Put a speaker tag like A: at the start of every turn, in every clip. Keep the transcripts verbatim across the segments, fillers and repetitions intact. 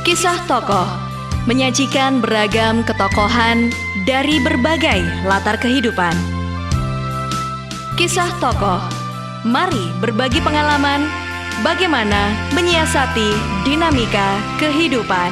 A: Kisah tokoh menyajikan beragam ketokohan dari berbagai latar kehidupan. Kisah tokoh, mari berbagi pengalaman bagaimana menyiasati dinamika kehidupan.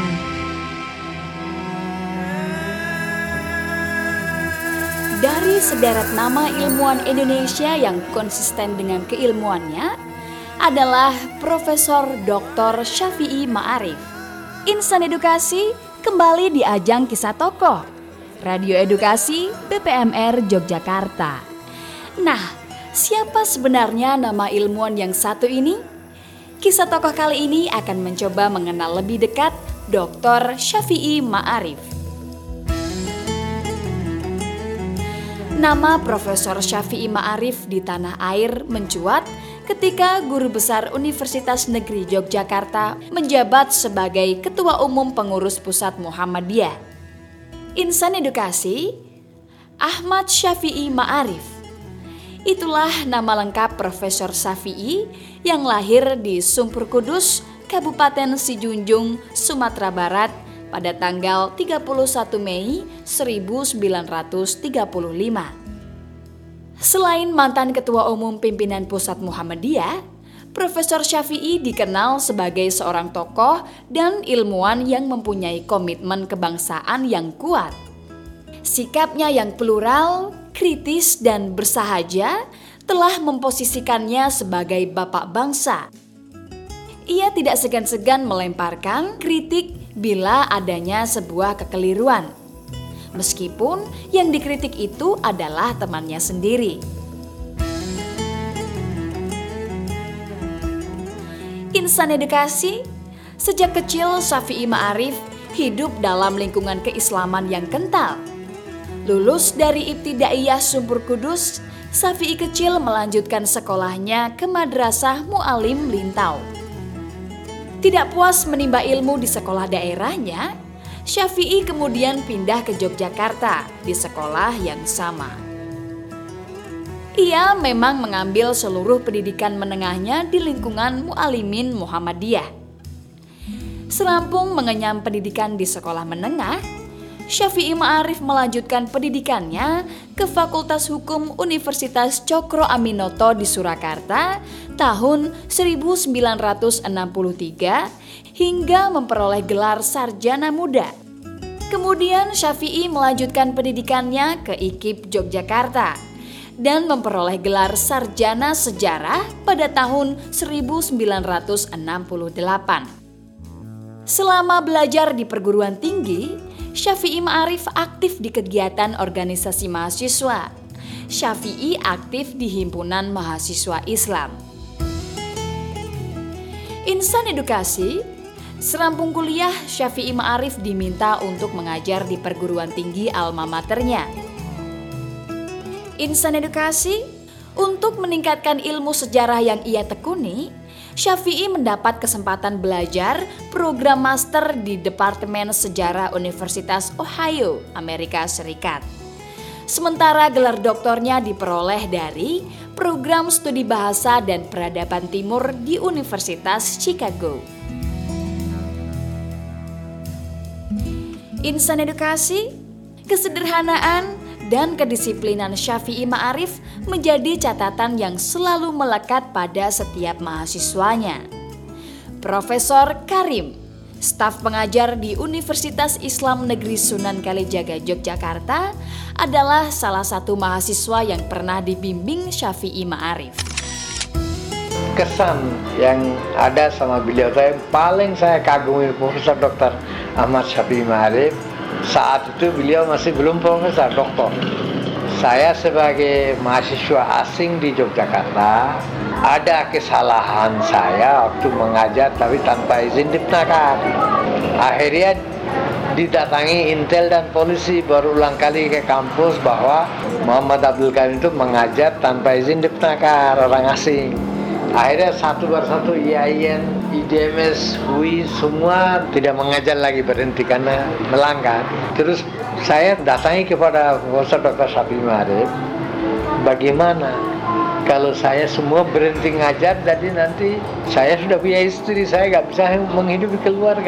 B: Dari sederet nama ilmuwan Indonesia yang konsisten dengan keilmuannya adalah Profesor Doktor Syafi'i Ma'arif. Insan Edukasi kembali di ajang Kisah Tokoh Radio Edukasi B P M R Yogyakarta. Nah, siapa sebenarnya nama ilmuwan yang satu ini? Kisah Tokoh kali ini akan mencoba mengenal lebih dekat Doktor Syafi'i Ma'arif. Nama Profesor Syafi'i Ma'arif di tanah air mencuat ketika Guru Besar Universitas Negeri Yogyakarta menjabat sebagai Ketua Umum Pengurus Pusat Muhammadiyah. Insan Edukasi, Ahmad Syafi'i Ma'arif. Itulah nama lengkap Profesor Syafi'i yang lahir di Sumpur Kudus, Kabupaten Sijunjung, Sumatera Barat pada tanggal tiga puluh satu Mei seribu sembilan ratus tiga puluh lima. Selain mantan Ketua Umum Pimpinan Pusat Muhammadiyah, Profesor Syafi'i dikenal sebagai seorang tokoh dan ilmuwan yang mempunyai komitmen kebangsaan yang kuat. Sikapnya yang plural, kritis, dan bersahaja telah memposisikannya sebagai bapak bangsa. Ia tidak segan-segan melemparkan kritik bila adanya sebuah kekeliruan, meskipun yang dikritik itu adalah temannya sendiri. Insan Edukasi, sejak kecil Syafi'i Ma'arif hidup dalam lingkungan keislaman yang kental. Lulus dari Ibtidaiyah Sumpur Kudus, Syafi'i kecil melanjutkan sekolahnya ke Madrasah Mu'alim Lintau. Tidak puas menimba ilmu di sekolah daerahnya, Syafi'i kemudian pindah ke Yogyakarta di sekolah yang sama. Ia memang mengambil seluruh pendidikan menengahnya di lingkungan Mu'alimin Muhammadiyah. Serampung mengenyam pendidikan di sekolah menengah, Syafi'i Ma'arif melanjutkan pendidikannya ke Fakultas Hukum Universitas Cokro Aminoto di Surakarta tahun seribu sembilan ratus enam puluh tiga hingga memperoleh gelar sarjana muda. Kemudian Syafi'i melanjutkan pendidikannya ke I K I P Yogyakarta dan memperoleh gelar sarjana sejarah pada tahun seribu sembilan ratus enam puluh delapan. Selama belajar di perguruan tinggi, Syafi'i Ma'arif aktif di kegiatan organisasi mahasiswa. Syafi'i aktif di Himpunan Mahasiswa Islam. Insan Edukasi, serampung kuliah Syafi'i Ma'arif diminta untuk mengajar di perguruan tinggi alma maternya. Insan Edukasi, untuk meningkatkan ilmu sejarah yang ia tekuni, Syafi'i mendapat kesempatan belajar program master di Departemen Sejarah Universitas Ohio, Amerika Serikat. Sementara gelar doktornya diperoleh dari program studi bahasa dan peradaban timur di Universitas Chicago. Insan Edukasi, kesederhanaan dan kedisiplinan Syafi'i Ma'arif menjadi catatan yang selalu melekat pada setiap mahasiswanya. Profesor Karim, staf pengajar di Universitas Islam Negeri Sunan Kalijaga Yogyakarta, adalah salah satu mahasiswa yang pernah dibimbing Syafi'i Ma'arif.
C: Kesan yang ada sama beliau, saya paling saya kagumi Profesor Doktor Ahmad Syafi'i Ma'arif. Saat itu beliau masih belum profesor, doktor. Saya sebagai mahasiswa asing di Yogyakarta, ada kesalahan saya waktu mengajar tapi tanpa izin Dipnaker. Akhirnya didatangi Intel dan polisi berulang kali ke kampus bahwa Muhammad Abdul Karim itu mengajar tanpa izin Dipnaker, orang asing. Akhirnya satu persatu I A I N, I D M S, U I, semua tidak mengajar lagi, berhenti karena melanggar. Terus saya datangi kepada Profesor Doktor Syafi'i Ma'arif, bagaimana kalau saya semua berhenti ngajar, jadi nanti saya sudah punya istri, saya nggak bisa menghidupi keluarga.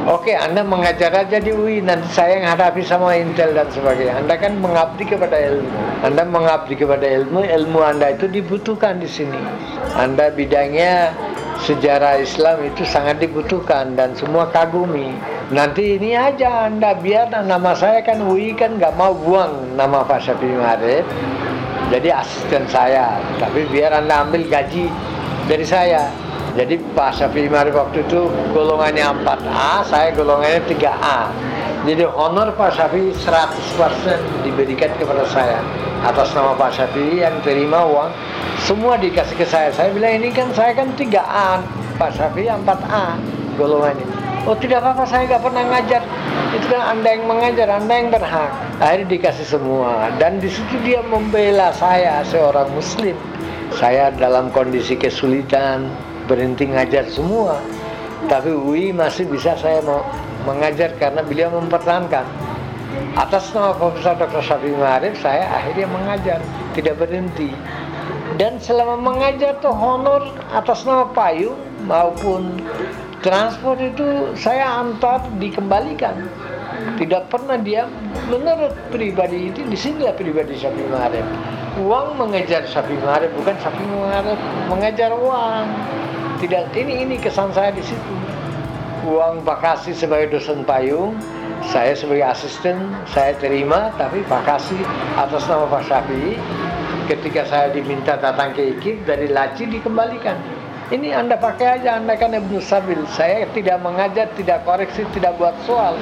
C: Oke, Anda mengajar aja di U I, nanti saya yang hadapi sama Intel dan sebagainya. Anda kan mengabdi kepada ilmu. Anda mengabdi kepada ilmu, ilmu Anda itu dibutuhkan di sini. Anda bidangnya sejarah Islam itu sangat dibutuhkan dan semua kagumi. Nanti ini aja Anda, biar nama saya kan U I kan nggak mau buang nama Pak Syafi'i Ma'arif, jadi asisten saya. Tapi biar Anda ambil gaji dari saya. Jadi Pak Syafi'i Ma'arif waktu itu golongannya empat A, saya golongannya tiga A. Jadi honor Pak Syafi'i seratus persen diberikan kepada saya. Atas nama Pak Syafi'i yang terima uang, semua dikasih ke saya. Saya bilang ini kan saya kan tiga A, Pak Syafi'i empat A golongannya. Oh tidak apa-apa, saya nggak pernah ngajar. Itu kan Anda yang mengajar, Anda yang berhak. Akhirnya dikasih semua. Dan di situ dia membela saya seorang Muslim. Saya dalam kondisi kesulitan, berhenti ngajar semua, tapi U I masih bisa saya mau mengajar karena beliau mempertahankan. Atas nama Profesor Doktor Syafi'i Ma'arif, saya akhirnya mengajar, tidak berhenti. Dan selama mengajar tuh honor atas nama payung maupun transport itu saya antar dikembalikan. Tidak pernah dia, menurut pribadi itu, disinilah pribadi Syafi'i Ma'arif. Uang mengejar Syafi'i Ma'arif, bukan Syafi'i Ma'arif mengejar uang. Tidak, ini ini kesan saya di situ. Uang Pakasi sebagai dosen payung, saya sebagai asisten saya terima, tapi Pakasi atas nama Pak Syafi'i. Ketika saya diminta datang ke I K I P dari Laci dikembalikan. Ini Anda pakai aja, Anda kan Ibnu Sabil. Saya tidak mengajar, tidak koreksi, tidak buat soal.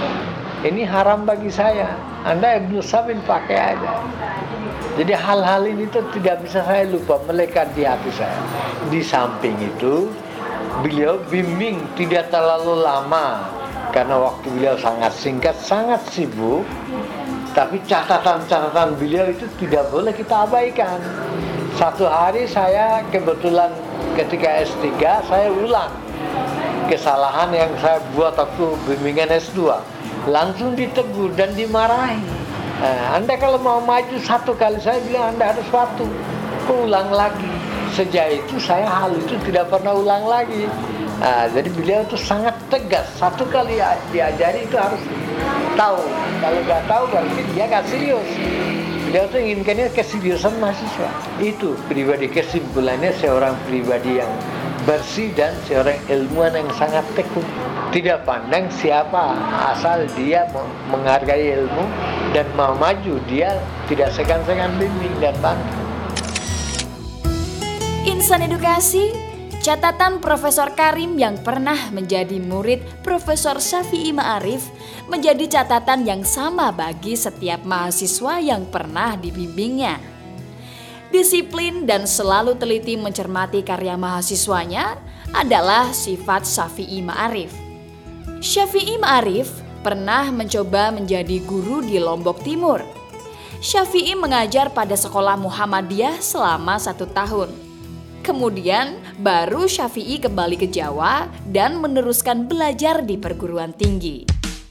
C: Ini haram bagi saya. Anda Ibnu Sabil pakai aja. Jadi hal-hal ini tuh tidak bisa saya lupa, melekat di hati saya. Di samping itu, beliau bimbing tidak terlalu lama karena waktu beliau sangat singkat, sangat sibuk. Tapi catatan-catatan beliau itu tidak boleh kita abaikan. Satu hari saya kebetulan ketika S tiga saya ulang kesalahan yang saya buat waktu bimbingan S dua. Langsung ditegur dan dimarahi. Nah, Anda kalau mau maju satu kali, saya bilang Anda harus patuh, ulang lagi. Sejak itu saya hal itu tidak pernah ulang lagi. Nah, jadi beliau itu sangat tegas. Satu kali diajari itu harus tahu. Kalau nggak tahu berarti dia nggak serius. Beliau itu inginkannya keseriusan mahasiswa. Itu pribadi, kesimpulannya seorang pribadi yang bersih dan seorang ilmuwan yang sangat tekun. Tidak pandang siapa, asal dia menghargai ilmu dan mau maju, dia tidak segan-segan bimbing dan bantu.
B: Insan Edukasi, catatan Profesor Karim yang pernah menjadi murid Profesor Syafi'i Ma'arif menjadi catatan yang sama bagi setiap mahasiswa yang pernah dibimbingnya. Disiplin dan selalu teliti mencermati karya mahasiswanya adalah sifat Syafi'i Ma'arif. Syafi'i Ma'arif pernah mencoba menjadi guru di Lombok Timur. Syafi'i mengajar pada sekolah Muhammadiyah selama satu tahun. Kemudian baru Syafi'i kembali ke Jawa dan meneruskan belajar di perguruan tinggi.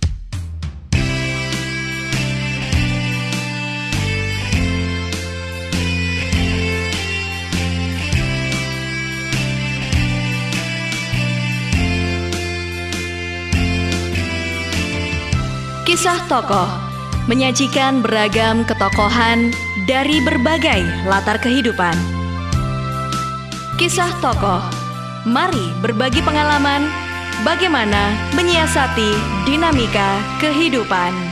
A: Kisah tokoh menyajikan beragam ketokohan dari berbagai latar kehidupan. Kisah tokoh, mari berbagi pengalaman bagaimana menyiasati dinamika kehidupan.